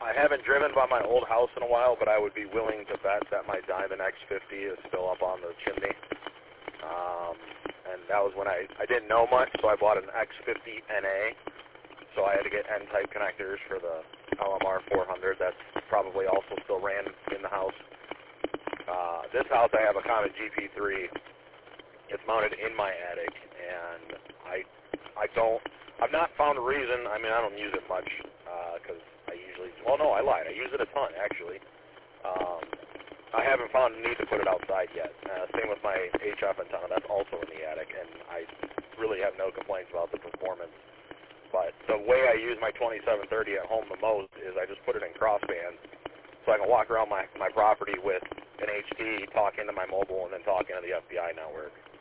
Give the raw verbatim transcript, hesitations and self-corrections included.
I haven't driven by my old house in a while, but I would be willing to bet that my Diamond X fifty is still up on the chimney. Um, and that was when I, I didn't know much, so I bought an X fifty N A. So I had to get N-type connectors for the L M R four hundred. That's probably also still ran in the house. Uh, this house, I have a Comet G P three. It's mounted in my attic, and I, I don't, I've not found a reason. I mean, I don't use it much because uh, I usually, well, no, I lied. I use it a ton, actually. Um, I haven't found a need to put it outside yet. Uh, same with my H F antenna. That's also in the attic, and I really have no complaints about the performance. But the way I use my twenty-seven thirty at home the most is I just put it in crossband, so I can walk around my, my property with an H D, talk into my mobile, and then talk into the F B I network.